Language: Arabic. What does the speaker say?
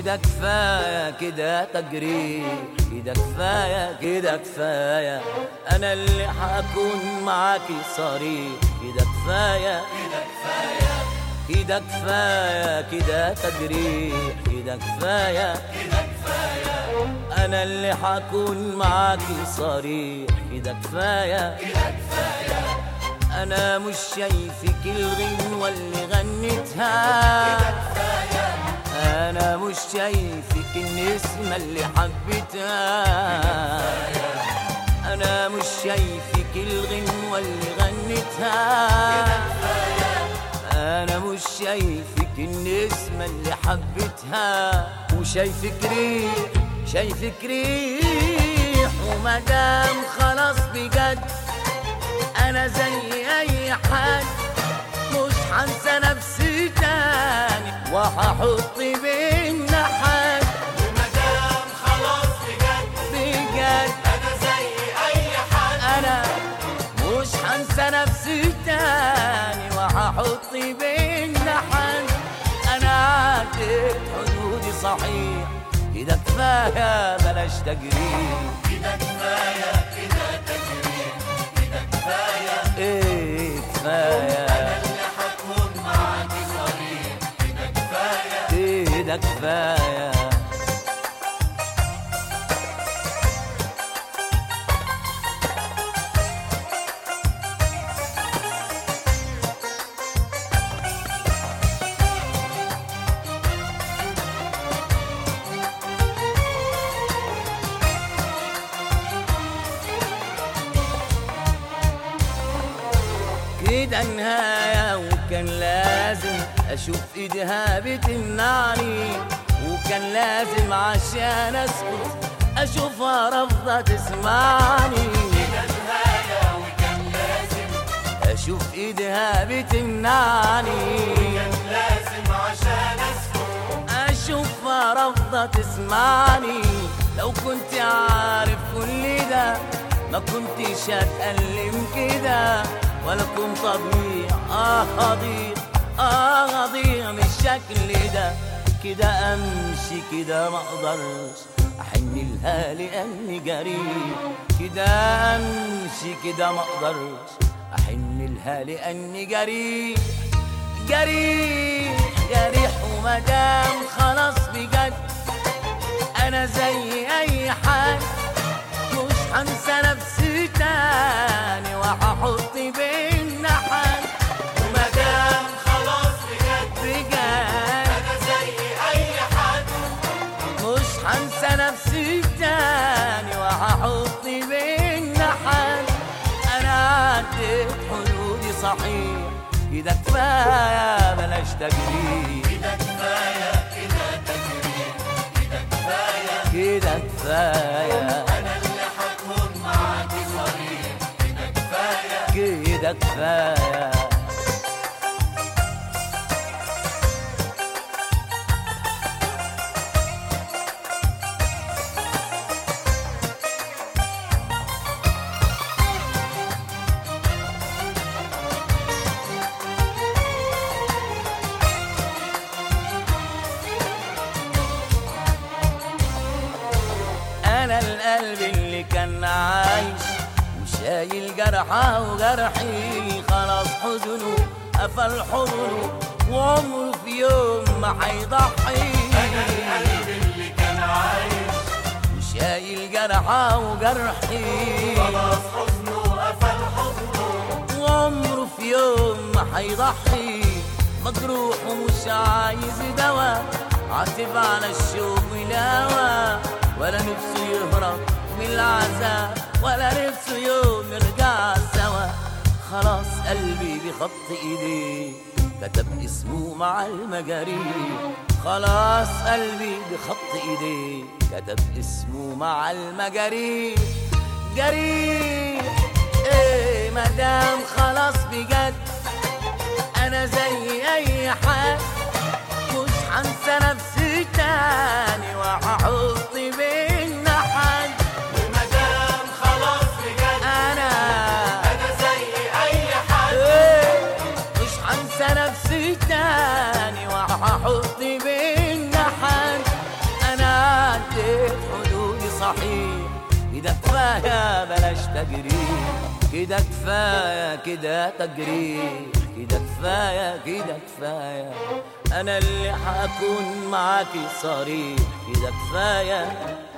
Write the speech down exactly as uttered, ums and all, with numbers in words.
كده كفاية كده تجريح، كده كفاية كده كفاية، أنا اللي هكون معاكي صريح. كده كفاية كده كفاية كده كفاية كده تجريح، كده كفاية كده كفاية، أنا اللي هكون معاكي صريح. كده كفاية كده كفاية، أنا مش شايفك الغنوة اللي غنيتها. كده كفاية، أنا مش شايفك النسمة اللي حبيتها. أنا مش شايفك الغنوة اللي غنيتها. أنا مش شايفك النسمة اللي حبيتها، وشايفك ريح شايفك ريح. ومدام خلاص بجد أنا زي أي حد، مش هنسى نفسي تاني وهحط بينا حد. ومدام خلاص بجد بجد أنا زي أي حد، أنا مش هنسى نفسي تاني وهحط بينا حد. أنا عديت حدودي صحيح، كده كفاية بلاش تجريح. كده كفاية كده تجريح، كده كفاية إيه كفاية، أنا اللي هكون معاكي صريح. كده كفاية كده كفاية. كده نهاية، وكان لازم أشوف إيدها بتمنعني، وكان لازم عشان أسكت أشوفها رافضة تسمعني. كده نهاية وكان لازم أشوف إيدها بتمنعني، كان لازم عشان أسكت أشوفها رافضة تسمعني. لو كنت عارف كل ده ما كنتش هتألم كده، ولا كنت أضيع آه أضيع آه أضيع من الشكل ده. كده أمشي كده ما أقدرش أحن لها لأني جريح. كده أمشي كده ما أقدرش أحن لها لأني جريح. جريح جريح، ومدام خلاص بجد أنا زي أي حد، مش هنسى نفسي تاني وهحط بينا حد. ومدام خلاص بجد بجد أنا زي أي حد، مش هنسى نفسي تاني وهحط بينا حد. أنا عديت حدودي صحيح، كده كفاية بلاش تجريح. كده كفاية كده تجريح، كده كفاية كده كفاية، أنا اللي هكون معاكي صريح. كده كفاية كده كفاية. أنا القلب اللي كان عايش وشايل جرحه وجرحي، خلاص حزنه قفل حضنه وعمره في يوم ما هيضحي. أنا القلب اللي كان عايش وشايل جرحه وجرحي، خلاص حزنه قفل حضنه وعمره في يوم ما هيضحي. مجروح ومش عايز دوا، عاتب على الشوق والهوى، ولا نفسه يهرب من العذاب، ولا نفسه يوم نرجع سوا. خلاص قلبي بخط ايديه كتب اسمه مع المجاريح. خلاص قلبي بخط ايديه كتب اسمه مع المجاريح. جريح ايه مدام خلاص بجد انا زي اي حد، مش هنسى نفسي تاني وهحط بينا حد. ومدام خلاص بجد انا أنا زي أي حد، إيه، مش هنسى نفسي تاني وهحط بينا حد. كده كفاية بلاش تجريح، كده كفاية كده تجريح، كده كفاية كده كفاية، أنا اللي هكون معاكي صريح، كده كفاية